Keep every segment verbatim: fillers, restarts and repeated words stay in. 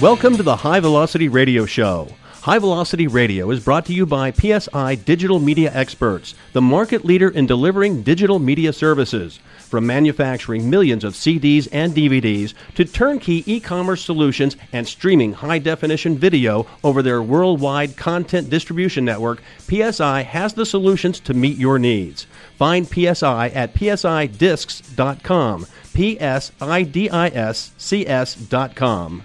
Welcome to the High Velocity Radio Show. High Velocity Radio is brought to you by P S I Digital Media Experts, the market leader in delivering digital media services. From manufacturing millions of C Ds and D V Ds to turnkey e-commerce solutions and streaming high-definition video over their worldwide content distribution network, P S I has the solutions to meet your needs. Find P S I at P S I discs dot com, P S I D I S C S dot com.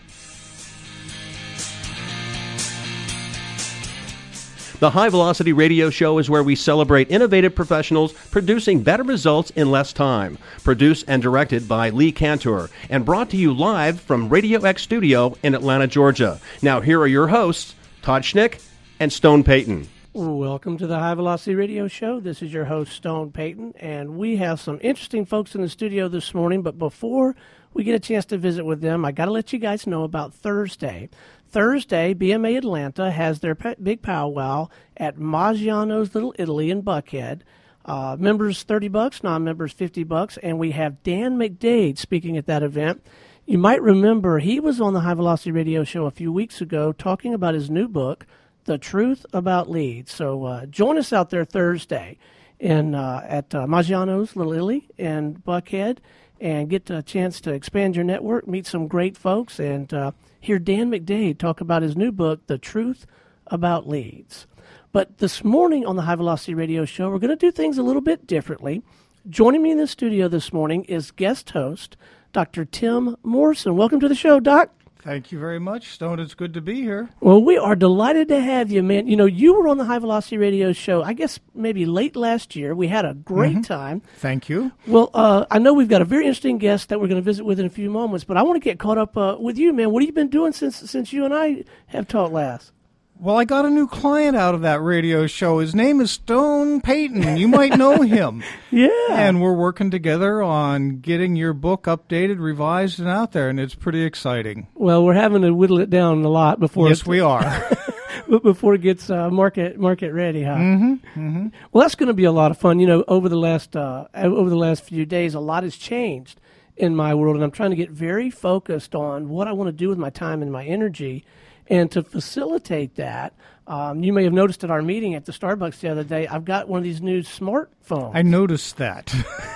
The High Velocity Radio Show is where we celebrate innovative professionals producing better results in less time. Produced and directed by Lee Cantor and brought to you live from Radio X Studio in Atlanta, Georgia. Now here are your hosts, Todd Schnick and Stone Payton. Welcome to the High Velocity Radio Show. This is your host, Stone Payton, and we have some interesting folks in the studio this morning, but before we get a chance to visit with them, I got to let you guys know about Thursday. Thursday, B M A Atlanta has their pe- big powwow at Maggiano's Little Italy in Buckhead. Uh, members thirty bucks, non-members fifty bucks, and we have Dan McDade speaking at that event. You might remember he was on the High Velocity Radio Show a few weeks ago talking about his new book, The Truth About Leads. So uh, join us out there Thursday in uh, at uh, Maggiano's Little Italy in Buckhead and get a chance to expand your network, meet some great folks, and uh, hear Dan McDade talk about his new book, The Truth About Leads. But this morning on the High Velocity Radio Show, we're going to do things a little bit differently. Joining me in the studio this morning is guest host, Doctor Tim Morrison. Welcome to the show, Doc. Thank you very much, Stone. It's good to be here. Well, we are delighted to have you, man. You know, you were on the High Velocity Radio Show, I guess maybe late last year. We had a great mm-hmm. time. Thank you. Well, uh, I know we've got a very interesting guest that we're going to visit with in a few moments, but I want to get caught up uh, with you, man. What have you been doing since since you and I have talked last? Well, I got a new client out of that radio show. His name is Stone Payton. You might know him. Yeah. And we're working together on getting your book updated, revised, and out there, and it's pretty exciting. Well, we're having to whittle it down a lot before. Yes, we are. Before it gets uh, market market ready, huh? Mm-hmm. Mm-hmm. Well, that's going to be a lot of fun. You know, over the last uh, over the last few days, a lot has changed in my world, and I'm trying to get very focused on what I want to do with my time and my energy. And to facilitate that, um, you may have noticed at our meeting at the Starbucks the other day, I've got one of these new smartphones. I noticed that.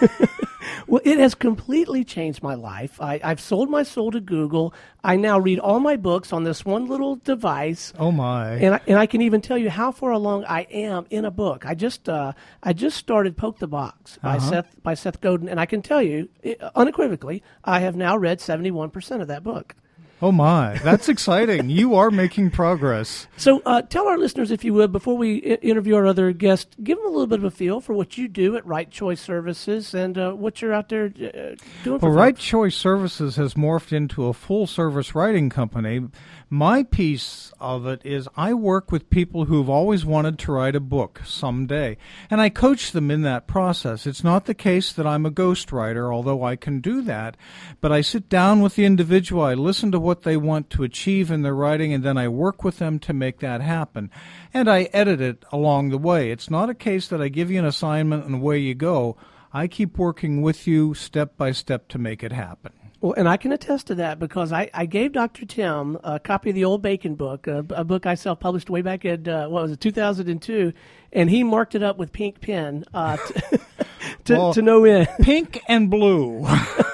Well, it has completely changed my life. I, I've sold my soul to Google. I now read all my books on this one little device. Oh, my. And I, and I can even tell you how far along I am in a book. I just uh, I just started Poke the Box by, uh-huh. Seth, by Seth Godin, and I can tell you, it, unequivocally, I have now read seventy-one percent of that book. Oh, my. That's exciting. You are making progress. So uh, tell our listeners, if you would, before we I- interview our other guest, give them a little bit of a feel for what you do at Right Choice Services and uh, what you're out there uh, doing for Well, Right folks. Choice Services has morphed into a full-service writing company. My piece of it is I work with people who've always wanted to write a book someday, and I coach them in that process. It's not the case that I'm a ghostwriter, although I can do that, but I sit down with the individual, I listen to what they want to achieve in their writing, and then I work with them to make that happen. And I edit it along the way. It's not a case that I give you an assignment and away you go. I keep working with you step by step to make it happen. Well, and I can attest to that because I, I gave Doctor Tim a copy of the Old Bacon book, a, a book I self-published way back in, uh, what was it, two thousand two, and he marked it up with pink pen uh, to, to, well, to no end. Pink and blue.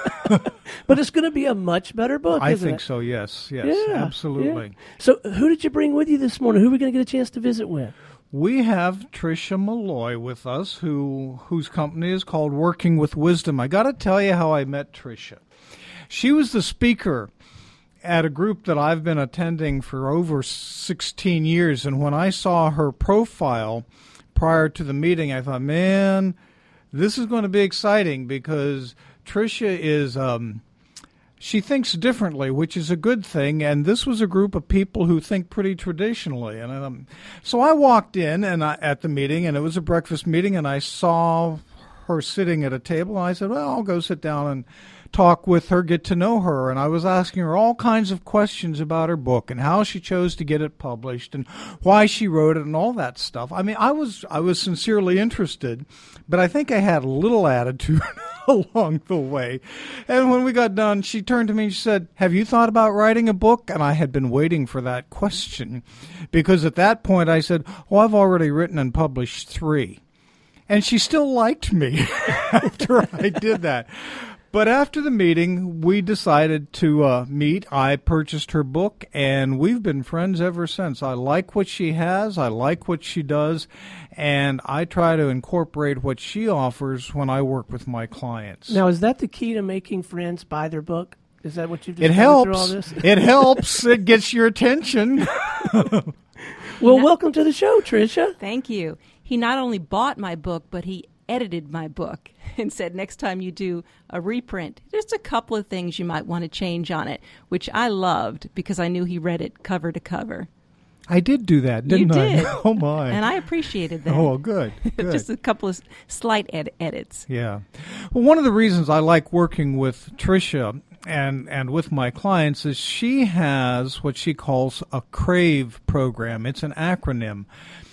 But it's going to be a much better book, I isn't think it? so, yes, yes, Yeah, absolutely. yeah. So who did you bring with you this morning? Who are we going to get a chance to visit with? We have Tricia Malloy with us, who whose company is called Working with Wisdom. I got to tell you how I met Tricia. She was the speaker at a group that I've been attending for over sixteen years, and when I saw her profile prior to the meeting, I thought, man, this is going to be exciting because Tricia is, um, she thinks differently, which is a good thing, and this was a group of people who think pretty traditionally. And um, so I walked in and I, at the meeting, and it was a breakfast meeting, and I saw her sitting at a table, and I said, well, I'll go sit down and talk with her, get to know her. And I was asking her all kinds of questions about her book and how she chose to get it published and why she wrote it and all that stuff. I mean, I was I was sincerely interested, but I think I had a little attitude. along the way. And when we got done, she turned to me and she said, "Have you thought about writing a book?" And I had been waiting for that question because at that point I said, "Well, I've already written and published three." And she still liked me after I did that. But after the meeting, we decided to uh, meet. I purchased her book, and we've been friends ever since. I like what she has. I like what she does, and I try to incorporate what she offers when I work with my clients. Now, is that the key to making friends? Buy their book? Is that what you've It discovered through all helps. this? It helps. It gets your attention. Well, welcome to the show, Tricia. Thank you. He not only bought my book, but he edited my book and said next time you do a reprint, just a couple of things you might want to change on it, which I loved because I knew he read it cover to cover. I did do that, didn't you I? did. Oh, my. And I appreciated that. Oh, good. good. Just a couple of slight ed- edits. Yeah. Well, one of the reasons I like working with Tricia and, and with my clients is she has what she calls a CRAVE program. It's an acronym.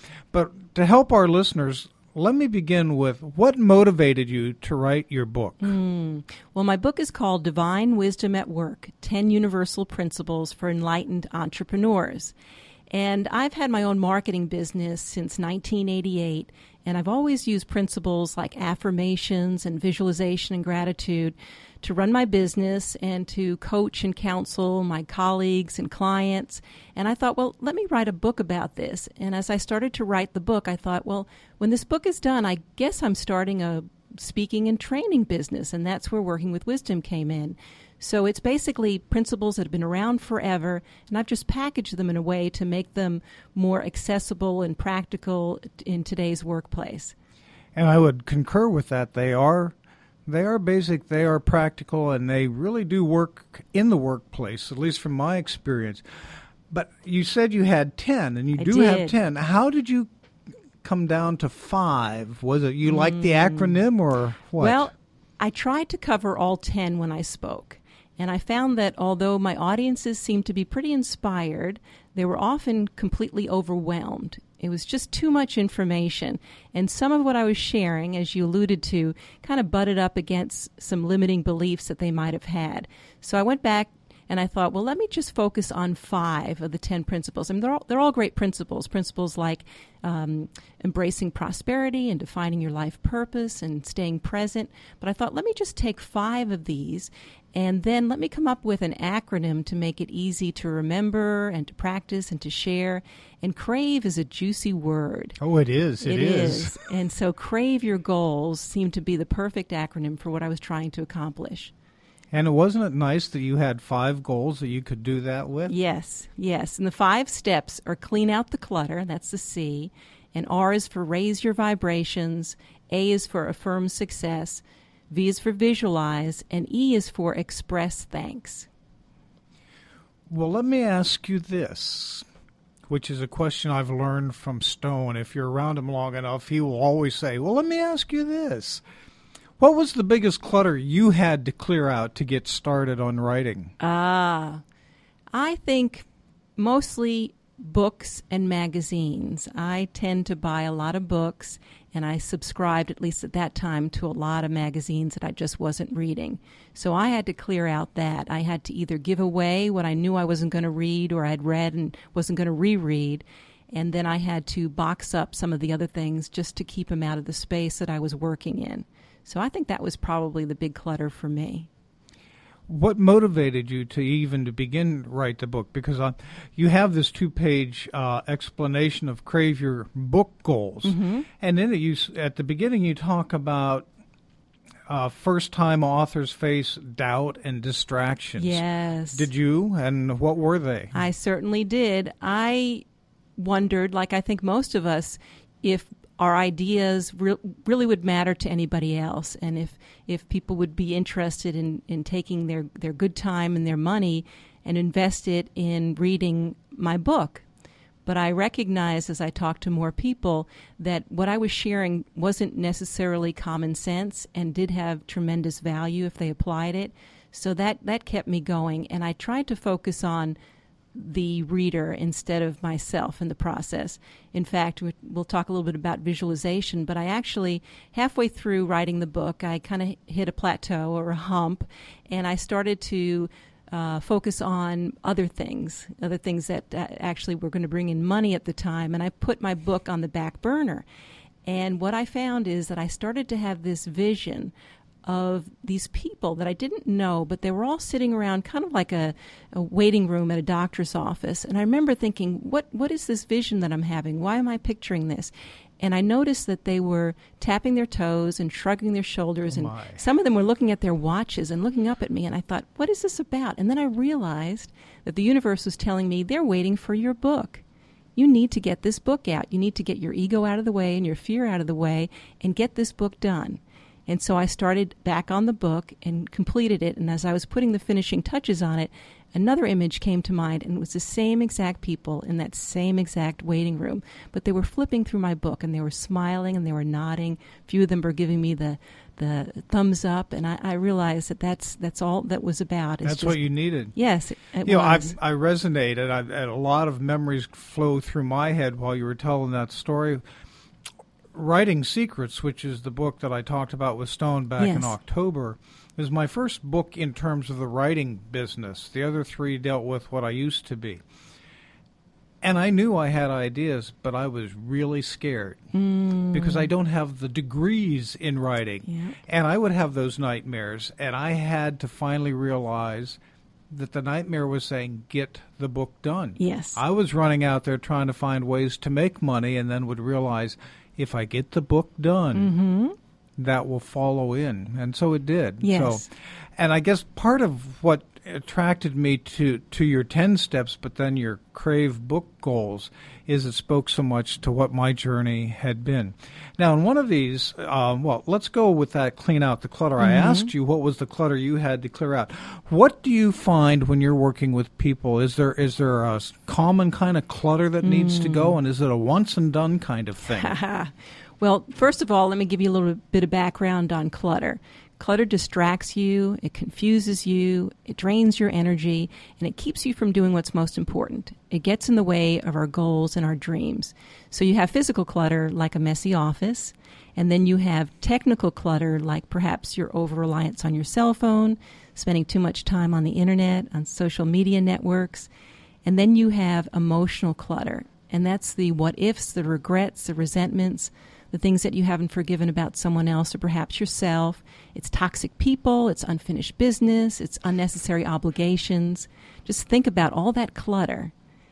But to help our listeners, let me begin with what motivated you to write your book? Mm. Well, my book is called Divine Wisdom at Work, ten Universal Principles for Enlightened Entrepreneurs. And I've had my own marketing business since nineteen eighty-eight, and I've always used principles like affirmations and visualization and gratitude to run my business and to coach and counsel my colleagues and clients. And I thought, well, let me write a book about this. And as I started to write the book, I thought, well, when this book is done, I guess I'm starting a speaking and training business, and that's where Working with Wisdom came in. So it's basically principles that have been around forever, and I've just packaged them in a way to make them more accessible and practical in today's workplace. And I would concur with that. They are they are basic, they are practical, and they really do work in the workplace, at least from my experience. But you said you had ten, and you I do did. have ten. How did you come down to five? Was it you mm. liked the acronym or what? Well, I tried to cover all ten when I spoke. And I found that although my audiences seemed to be pretty inspired, they were often completely overwhelmed. It was just too much information. And some of what I was sharing, as you alluded to, kind of butted up against some limiting beliefs that they might have had. So I went back and I thought, well, let me just focus on five of the ten principles. I mean, they're all, they're all great principles, principles like um, embracing prosperity and defining your life purpose and staying present. But I thought, let me just take five of these and then let me come up with an acronym to make it easy to remember and to practice and to share. And CRAVE is a juicy word. Oh, it is. It, it is. is. And so CRAVE Your Goals seemed to be the perfect acronym for what I was trying to accomplish. And wasn't it nice that you had five goals that you could do that with? Yes, yes. And the five steps are clean out the clutter, that's the C, and R is for raise your vibrations, A is for affirm success, V is for visualize, and E is for express thanks. Well, let me ask you this, which is a question I've learned from Stone. If you're around him long enough, he will always say, well, let me ask you this. What was the biggest clutter you had to clear out to get started on writing? Ah, I think mostly books and magazines. I tend to buy a lot of books, and I subscribed, at least at that time, to a lot of magazines that I just wasn't reading. So I had to clear out that. I had to either give away what I knew I wasn't going to read or I'd read and wasn't going to reread, and then I had to box up some of the other things just to keep them out of the space that I was working in. So I think that was probably the big clutter for me. What motivated you to even to begin to write the book? Because uh, you have this two-page uh, explanation of CRAVE Your Book Goals. Mm-hmm. And then you, at the beginning you talk about uh, first-time authors face doubt and distractions. Yes. Did you? And what were they? I certainly did. I wondered, like I think most of us, if our ideas re- really would matter to anybody else, and if, if people would be interested in, in taking their, their good time and their money and invest it in reading my book. But I recognized as I talked to more people that what I was sharing wasn't necessarily common sense and did have tremendous value if they applied it. So that, that kept me going, and I tried to focus on the reader instead of myself in the process. In fact, we'll talk a little bit about visualization, but I actually, halfway through writing the book, I kind of hit a plateau or a hump, and I started to uh, focus on other things, other things that uh, actually were going to bring in money at the time, and I put my book on the back burner. And what I found is that I started to have this vision of these people that I didn't know, but they were all sitting around kind of like a, a waiting room at a doctor's office. And I remember thinking, what what is this vision that I'm having? Why am I picturing this? And I noticed that they were tapping their toes and shrugging their shoulders. Oh and my. Some of them were looking at their watches and looking up at me. And I thought, what is this about? And then I realized that the universe was telling me, they're waiting for your book. You need to get this book out. You need to get your ego out of the way and your fear out of the way and get this book done. And so I started back on the book and completed it. And as I was putting the finishing touches on it, another image came to mind, and it was the same exact people in that same exact waiting room. But they were flipping through my book, and they were smiling, and they were nodding. A few of them were giving me the, the thumbs up, and I, I realized that that's, that's all that was about. It's That's just, what you needed. Yes, it, it You know, I was. I resonated. I, and a lot of memories flow through my head while you were telling that story. Writing Secrets, which is the book that I talked about with Stone back Yes. in October, is my first book in terms of the writing business. The other three dealt with what I used to be. And I knew I had ideas, but I was really scared Mm. because I don't have the degrees in writing. Yeah. And I would have those nightmares, and I had to finally realize that the nightmare was saying, get the book done. Yes. I was running out there trying to find ways to make money, and then would realize, if I get the book done, Mm-hmm. that will follow in. And so it did. Yes. So, and I guess part of what attracted me to, to your ten steps, but then your Crave book goals, is it spoke so much to what my journey had been. Now, in one of these, um, well, let's go with that clean out the clutter. I Mm-hmm. asked you what was the clutter you had to clear out. What do you find when you're working with people? Is there is there a s- common kind of clutter that needs to Mm. go, and is it a once and done kind of thing? Well, first of all, let me give you a little bit of background on clutter. Clutter distracts you, it confuses you, it drains your energy, and it keeps you from doing what's most important. It gets in the way of our goals and our dreams. So you have physical clutter, like a messy office, and then you have technical clutter, like perhaps your over-reliance on your cell phone, spending too much time on the internet, on social media networks, and then you have emotional clutter, and that's the what-ifs, the regrets, the resentments, the things that you haven't forgiven about someone else or perhaps yourself. It's toxic people, it's unfinished business, it's unnecessary obligations. Just think about all that clutter.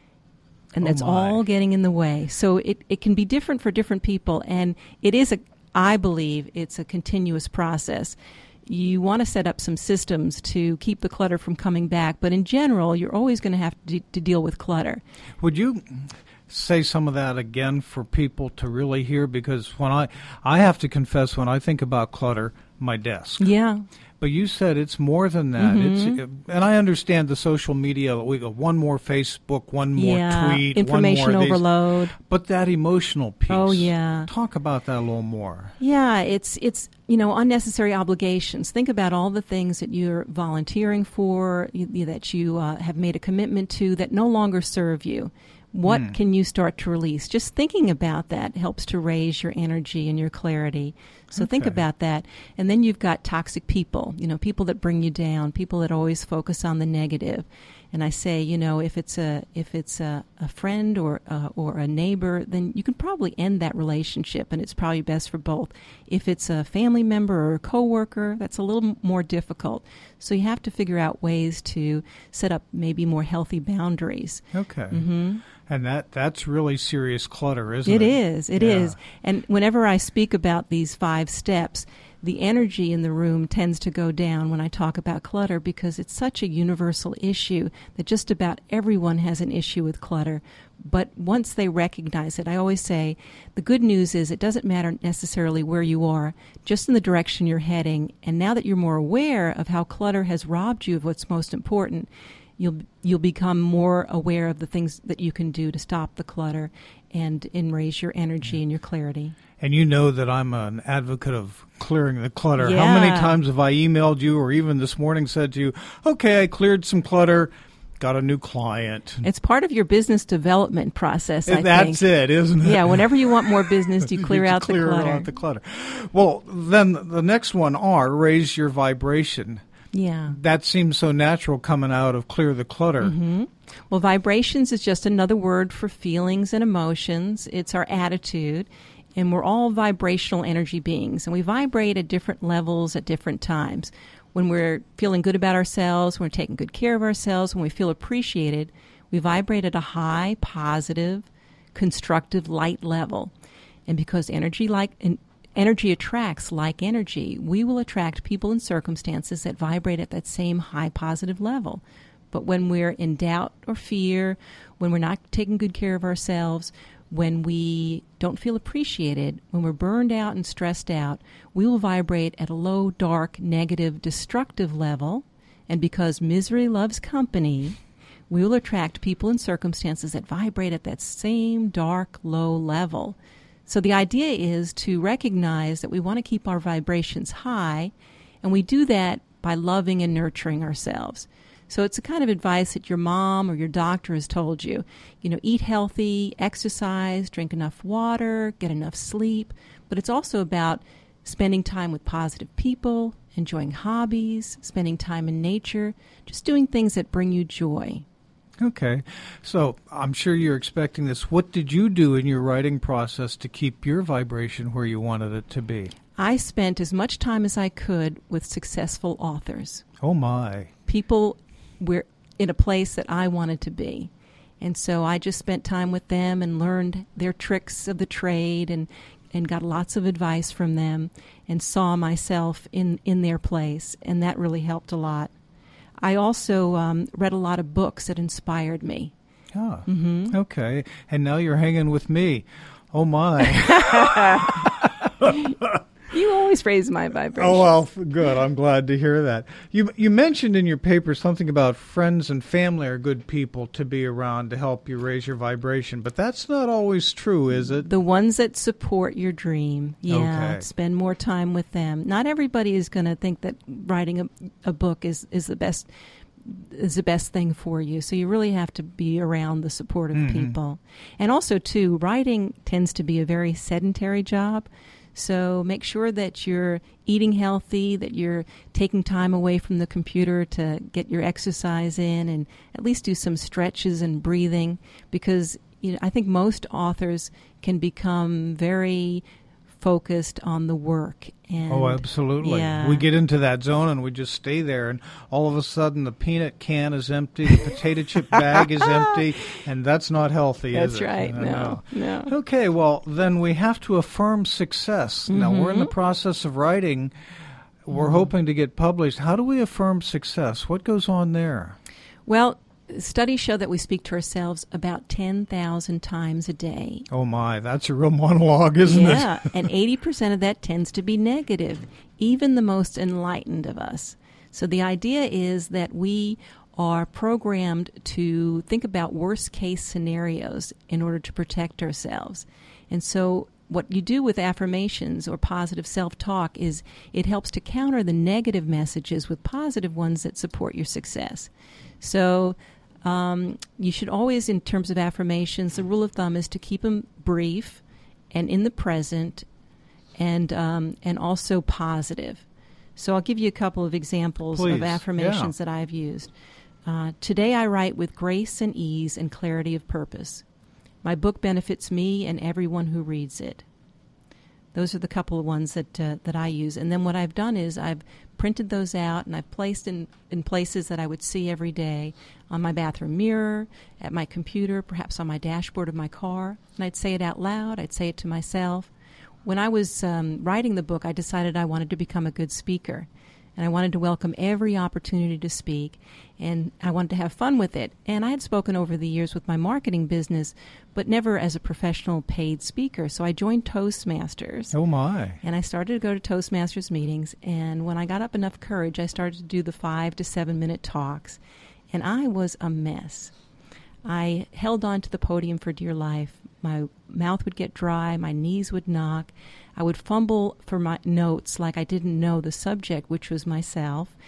And Oh that's my. all getting in the way. So it, it can be different for different people. And it is, a, I believe, it's a continuous process. You want to set up some systems to keep the clutter from coming back. But in general, you're always going to have to, to deal with clutter. Would you say some of that again for people to really hear? Because when I, I have to confess, when I think about clutter, my desk. Yeah. But you said it's more than that. Mm-hmm. It's, and I understand the social media. We go one more Facebook, one more yeah. tweet, Information one more of these. overload. But that emotional piece. Oh, yeah. Talk about that a little more. Yeah, it's it's you know unnecessary obligations. Think about all the things that you're volunteering for, you, that you uh, have made a commitment to that no longer serve you. What Mm. can you start to release? Just thinking about that helps to raise your energy and your clarity. So think Okay. about that. And then you've got toxic people, you know, people that bring you down, people that always focus on the negative. And I say, you know, if it's a if it's a, a friend or uh, or a neighbor, then you can probably end that relationship, and it's probably best for both. If it's a family member or a coworker, that's a little m- more difficult. So you have to figure out ways to set up maybe more healthy boundaries. Okay. Mm-hmm. And that that's really serious clutter, isn't it? It is. It Yeah. is. And whenever I speak about these five steps, the energy in the room tends to go down when I talk about clutter because it's such a universal issue that just about everyone has an issue with clutter. But once they recognize it, I always say the good news is it doesn't matter necessarily where you are, just in the direction you're heading. And now that you're more aware of how clutter has robbed you of what's most important, you'll you'll become more aware of the things that you can do to stop the clutter and, and raise your energy and your clarity. And you know that I'm an advocate of clearing the clutter. Yeah. How many times have I emailed you or even this morning said to you, okay, I cleared some clutter, got a new client. It's part of your business development process, I That's think. it, isn't it? Yeah, whenever you want more business, you clear You out clear the clutter. out the clutter. Well, then the next one, R, raise your vibration. Yeah. That seems so natural coming out of clear the clutter. Mm-hmm. Well, vibrations is just another word for feelings and emotions. It's our attitude, and we're all vibrational energy beings, and we vibrate at different levels at different times. When we're feeling good about ourselves, when we're taking good care of ourselves, when we feel appreciated, we vibrate at a high, positive, constructive, light level. And because energy like en- energy attracts like energy, we will attract people and circumstances that vibrate at that same high, positive level. But when we're in doubt or fear, when we're not taking good care of ourselves, when we don't feel appreciated, when we're burned out and stressed out, we will vibrate at a low, dark, negative, destructive level. And because misery loves company, we will attract people and circumstances that vibrate at that same dark, low level. So the idea is to recognize that we want to keep our vibrations high, and we do that by loving and nurturing ourselves. So it's the kind of advice that your mom or your doctor has told you. You know, eat healthy, exercise, drink enough water, get enough sleep. But it's also about spending time with positive people, enjoying hobbies, spending time in nature, just doing things that bring you joy. Okay. So I'm sure you're expecting this. What did you do in your writing process to keep your vibration where you wanted it to be? I spent as much time as I could with successful authors. Oh, my. People were in a place that I wanted to be. And so I just spent time with them and learned their tricks of the trade and, and got lots of advice from them and saw myself in, in their place. And that really helped a lot. I also um, read a lot of books that inspired me. Ah, mm-hmm. Okay. And now you're hanging with me. Oh, my. You always raise my vibration. Oh, well, good. I'm glad to hear that. You you mentioned in your paper something about friends and family are good people to be around to help you raise your vibration, but that's not always true, is it? The ones that support your dream. Yeah, Okay. Spend more time with them. Not everybody is going to think that writing a, a book is, is the best is the best thing for you. So you really have to be around the supportive Mm-hmm. people. And also, too, writing tends to be a very sedentary job. So make sure that you're eating healthy, that you're taking time away from the computer to get your exercise in, and at least do some stretches and breathing, because you know, I think most authors can become very focused on the work. And Oh, absolutely. Yeah. We get into that zone and we just stay there, and all of a sudden the peanut can is empty, the potato chip bag is empty, and that's not healthy, That's is it? right. No, no. Okay, well, then we have to affirm success. Now, we're in the Mm-hmm. process of writing. We're hoping to get published. How do we affirm success? What goes on there? Well, studies show that we speak to ourselves about ten thousand times a day. Oh, my, that's a real monologue, isn't it? Yeah, and eighty percent of that tends to be negative, even the most enlightened of us. So the idea is that we are programmed to think about worst-case scenarios in order to protect ourselves. And so what you do with affirmations or positive self-talk is it helps to counter the negative messages with positive ones that support your success. So um, you should always, in terms of affirmations, the rule of thumb is to keep them brief and in the present, and um, and also positive. So I'll give you a couple of examples Please, of affirmations yeah. that I've used. Uh, Today I write with grace and ease and clarity of purpose. My book benefits me and everyone who reads it. Those are the couple of ones that uh, that I use. And then what I've done is I've printed those out and I've placed in, in places that I would see every day, on my bathroom mirror, at my computer, perhaps on my dashboard of my car. And I'd say it out loud. I'd say it to myself. When I was um, writing the book, I decided I wanted to become a good speaker. And I wanted to welcome every opportunity to speak, and I wanted to have fun with it. And I had spoken over the years with my marketing business, but never as a professional paid speaker. So I joined Toastmasters. Oh, my. And I started to go to Toastmasters meetings, and when I got up enough courage, I started to do the five to seven minute talks. And I was a mess. I held on to the podium for dear life. My mouth would get dry, my knees would knock. I would fumble for my notes like I didn't know the subject, which was myself.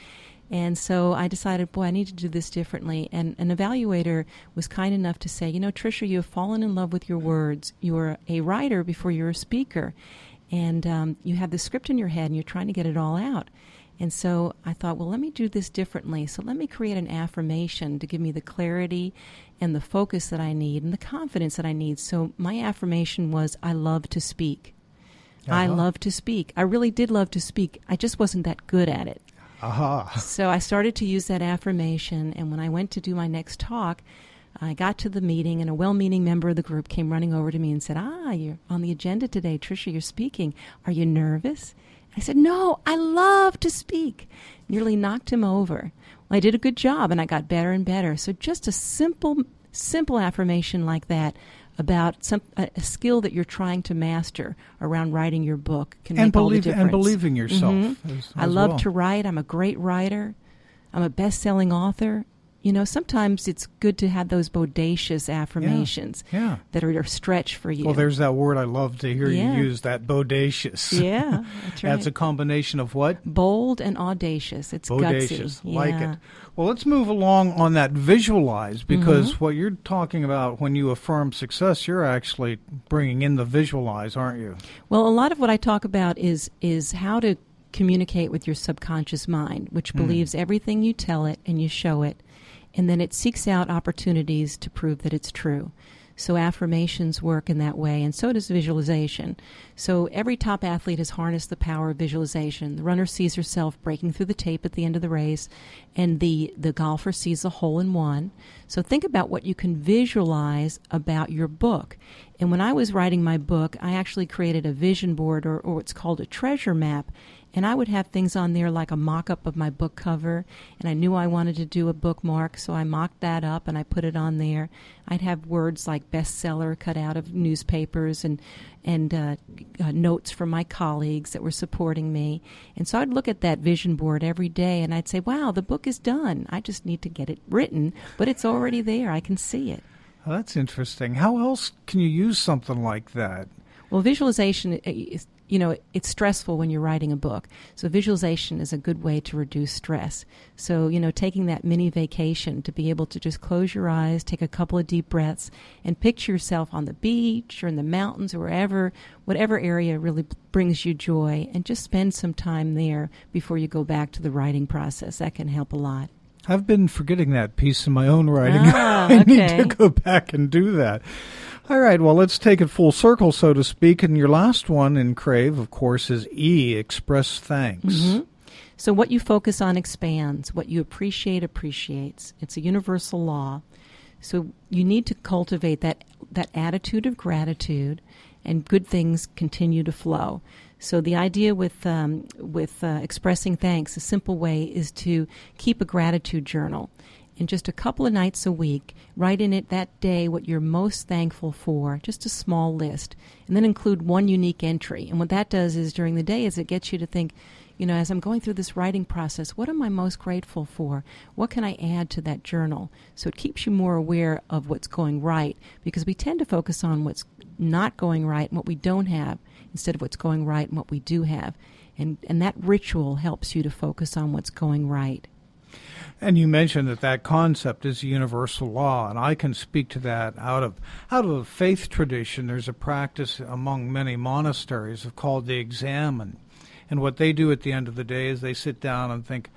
And so I decided, boy, I need to do this differently. And an evaluator was kind enough to say, you know, Tricia, you have fallen in love with your words. You're a writer before you're a speaker. And um, you have the script in your head, and you're trying to get it all out. And so I thought, well, let me do this differently. So let me create an affirmation to give me the clarity and the focus that I need and the confidence that I need. So my affirmation was, I love to speak. Uh-huh. I love to speak. I really did love to speak. I just wasn't that good at it. Aha. So I started to use that affirmation, and when I went to do my next talk, I got to the meeting, and a well-meaning member of the group came running over to me and said, ah, you're on the agenda today, Tricia, you're speaking. Are you nervous? I said, no, I love to speak. Nearly knocked him over. Well, I did a good job, and I got better and better. So just a simple, simple affirmation like that about some a, a skill that you're trying to master around writing your book can and make all the believe, difference. And believing yourself. Mm-hmm. as, as I love well. to write. I'm a great writer. I'm a best-selling author. You know, sometimes it's good to have those bodacious affirmations yeah, yeah. that are a stretch for you. Well, there's that word I love to hear yeah. you use, that bodacious. Yeah, that's right. That's a combination of what? Bold and audacious. It's bodacious. gutsy. Like yeah. it. Well, let's move along on that visualize, because Mm-hmm. what you're talking about when you affirm success, you're actually bringing in the visualize, aren't you? Well, a lot of what I talk about is is how to communicate with your subconscious mind, which mm. believes everything you tell it and you show it, and then it seeks out opportunities to prove that it's true. So affirmations work in that way, and so does visualization. So every top athlete has harnessed the power of visualization. The runner sees herself breaking through the tape at the end of the race, and the, the golfer sees a hole in one. So think about what you can visualize about your book. And when I was writing my book, I actually created a vision board, or, or what's called a treasure map. And I would have things on there like a mock-up of my book cover, and I knew I wanted to do a bookmark, so I mocked that up and I put it on there. I'd have words like bestseller cut out of newspapers and and uh, uh, notes from my colleagues that were supporting me. And so I'd look at that vision board every day, and I'd say, wow, the book is done. I just need to get it written, but it's already there. I can see it. Oh, that's interesting. How else can you use something like that? Well, visualization is, you know, it's stressful when you're writing a book. So visualization is a good way to reduce stress. So, you know, taking that mini vacation to be able to just close your eyes, take a couple of deep breaths, and picture yourself on the beach or in the mountains or wherever, whatever area really brings you joy, and just spend some time there before you go back to the writing process. That can help a lot. I've been forgetting that piece in my own writing. Ah, I okay. need to go back and do that. All right, well, let's take it full circle, so to speak. And your last one in Crave, of course, is E, express thanks. Mm-hmm. So what you focus on expands. What you appreciate appreciates. It's a universal law. So you need to cultivate that, that attitude of gratitude, and good things continue to flow. So the idea with um, with uh, expressing thanks, a simple way is to keep a gratitude journal. And just a couple of nights a week, write in it that day what you're most thankful for, just a small list, and then include one unique entry. And what that does is during the day is it gets you to think, you know, as I'm going through this writing process, what am I most grateful for? What can I add to that journal? So it keeps you more aware of what's going right, because we tend to focus on what's not going right and what we don't have instead of what's going right and what we do have. And, and that ritual helps you to focus on what's going right. And you mentioned that that concept is a universal law, and I can speak to that out of out of a faith tradition. There's a practice among many monasteries of called the examen. And what they do at the end of the day is they sit down and think,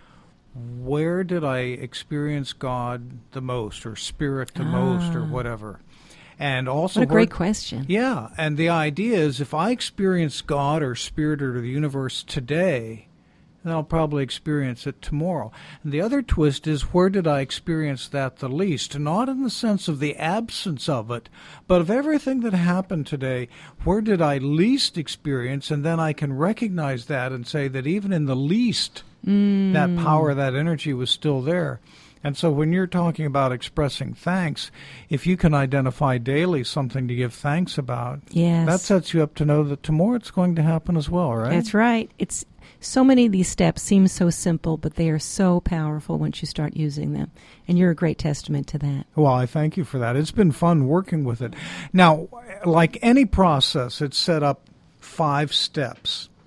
where did I experience God the most, or spirit the ah. most, or whatever? And also, what a great question. Yeah, and the idea is if I experience God or spirit or the universe today, then I'll probably experience it tomorrow. And the other twist is, where did I experience that the least? Not in the sense of the absence of it, but of everything that happened today, where did I least experience? And then I can recognize that and say that even in the least, mm. that power, that energy was still there. And so when you're talking about expressing thanks, if you can identify daily something to give thanks about, yes. that sets you up to know that tomorrow it's going to happen as well, right? That's right. It's so many of these steps seem so simple, but they are so powerful once you start using them. And you're a great testament to that. Well, I thank you for that. It's been fun working with it. Now, like any process, it's set up five steps.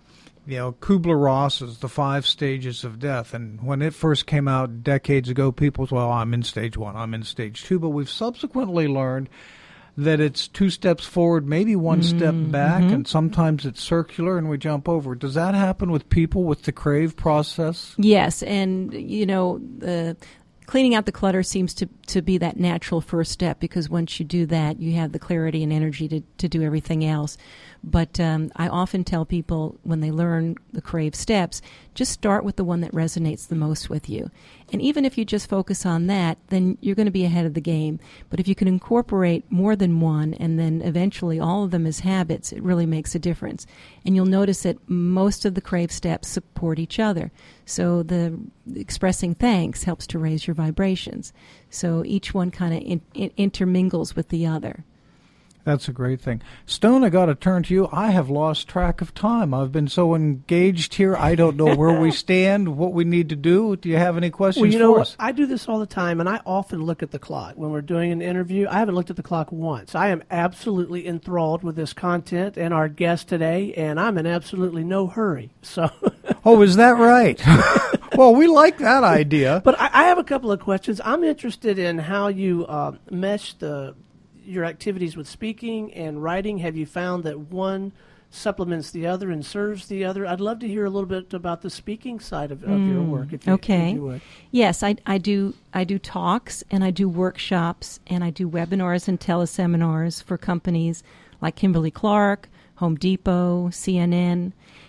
you know, Kubler-Ross's The Five Stages of Death. And when it first came out decades ago, people said, well, I'm in stage one, I'm in stage two. But we've subsequently learned that it's two steps forward, maybe one mm-hmm. step back, and sometimes it's circular and we jump over. Does that happen with people with the CRAVE process? Yes, and, you know, the... cleaning out the clutter seems to, to be that natural first step, because once you do that, you have the clarity and energy to, to do everything else. But um, I often tell people when they learn the CRAVE steps, just start with the one that resonates the most with you. And even if you just focus on that, then you're going to be ahead of the game. But if you can incorporate more than one and then eventually all of them as habits, it really makes a difference. And you'll notice that most of the CRAVE steps support each other. So the expressing thanks helps to raise your vibrations. So each one kind of in, in, intermingles with the other. That's a great thing. Stone, I got to turn to you. I have lost track of time. I've been so engaged here. I don't know where we stand, what we need to do. Do you have any questions well, you for know, us? I do this all the time, and I often look at the clock when we're doing an interview. I haven't looked at the clock once. I am absolutely enthralled with this content and our guest today, and I'm in absolutely no hurry. So, oh, is that right? Well, we like that idea. But I, I have a couple of questions. I'm interested in how you uh, mesh the your activities with speaking and writing. Have you found that one supplements the other and serves the other? I'd love to hear a little bit about the speaking side of, of mm, your work, if you, okay. if you would. Yes, I, I do I do talks, and I do workshops, and I do webinars and teleseminars for companies like Kimberly-Clark, Home Depot, C N N.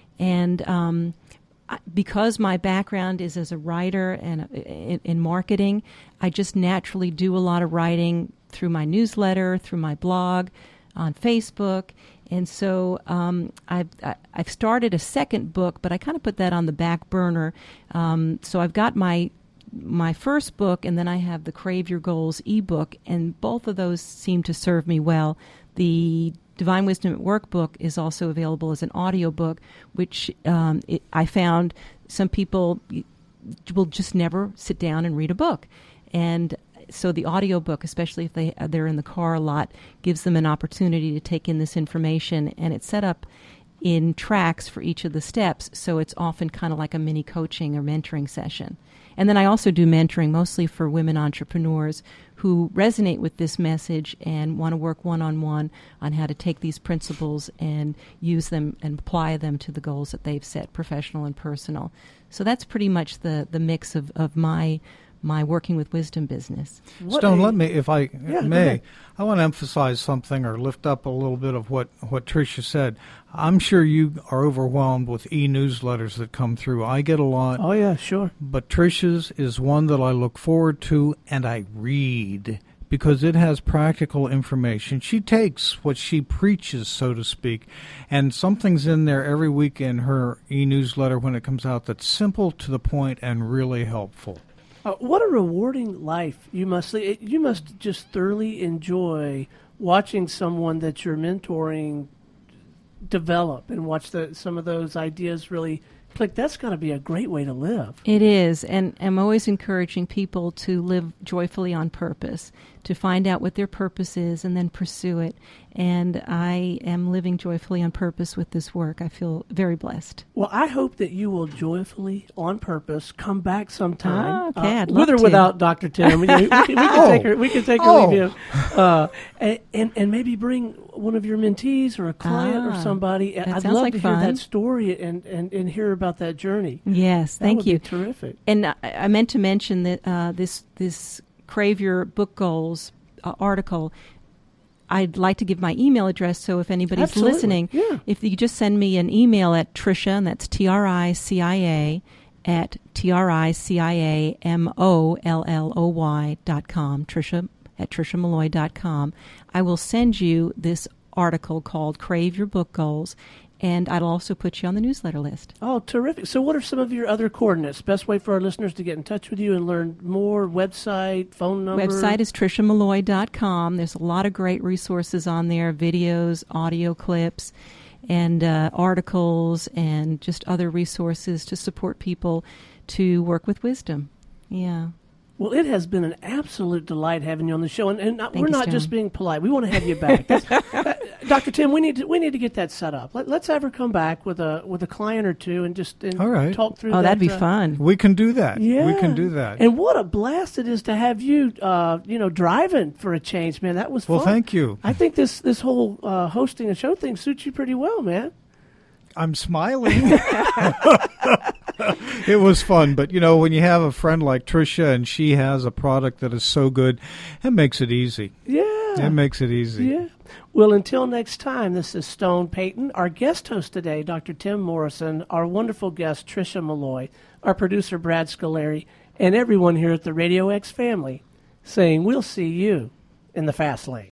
And um, I, because my background is as a writer and in, in marketing, I just naturally do a lot of writing through my newsletter, through my blog, on Facebook. And so um, I've, I've started a second book, but I kind of put that on the back burner. Um, so I've got my my first book, and then I have the Crave Your Goals ebook, and both of those seem to serve me well. The Divine Wisdom at Work book is also available as an audiobook, which um, it, I found some people will just never sit down and read a book. And so the audiobook, especially if they, they're in the car a lot, gives them an opportunity to take in this information, and it's set up in tracks for each of the steps, so it's often kind of like a mini coaching or mentoring session. And then I also do mentoring, mostly for women entrepreneurs who resonate with this message and want to work one-on-one on how to take these principles and use them and apply them to the goals that they've set, professional and personal. So that's pretty much the, the mix of, of my my working with wisdom business. What Stone, a, let me, if I yeah, may, I want to emphasize something or lift up a little bit of what, what Tricia said. I'm sure you are overwhelmed with e-newsletters that come through. I get a lot. Oh, yeah, sure. But Tricia's is one that I look forward to and I read because it has practical information. She takes what she preaches, so to speak, and something's in there every week in her e-newsletter when it comes out that's simple, to the point, and really helpful. Uh, what a rewarding life you must lead. You must just thoroughly enjoy watching someone that you're mentoring develop and watch the, some of those ideas really click. That's got to be a great way to live. It is, and I'm always encouraging people to live joyfully on purpose, to find out what their purpose is and then pursue it. And I am living joyfully on purpose with this work. I feel very blessed. Well, I hope that you will joyfully, on purpose, come back sometime. Oh, okay, uh, I'd with or love without Doctor Tim. we, we, we, can oh. take her. We can take her oh. with you, uh, and, and and maybe bring one of your mentees or a client ah, or somebody. that I'd sounds love like to fun. hear that story and, and, and hear about that journey. Yes, that thank would you. Be terrific. And I, I meant to mention that uh, this this Crave Your Book Goals uh, article, I'd like to give my email address, so if anybody's Absolutely. listening, yeah. if you just send me an email at Tricia, and that's T R I C I A, at T R I C I A M O L L O Y dot com, Tricia at Tricia Malloy dot com, I will send you this article called Crave Your Book Goals, and I'll also put you on the newsletter list. Oh, terrific. So what are some of your other coordinates? Best way for our listeners to get in touch with you and learn more? Website, phone number? Website is Tricia Malloy dot com. There's a lot of great resources on there, videos, audio clips, and uh, articles, and just other resources to support people to work with wisdom. Yeah. Well, it has been an absolute delight having you on the show, and, and we're you, not Stone. just being polite. We want to have you back. That's, that, Doctor Tim, we need to we need to get that set up. Let, let's have her come back with a with a client or two and just and All right. talk through. Oh, that, that'd be uh, fun. We can do that. Yeah, We can do that. And what a blast it is to have you, uh, you know, driving for a change, man. That was Well, fun. thank you. I think this this whole uh, hosting a show thing suits you pretty well, man. I'm smiling. It was fun, but you know, when you have a friend like Tricia and she has a product that is so good, it makes it easy. Yeah. It makes it easy. Yeah. Well, until next time, this is Stone Payton. Our guest host today, Doctor Tim Morrison, our wonderful guest, Tricia Malloy, our producer, Brad Scolari, and everyone here at the Radio X family saying we'll see you in the fast lane.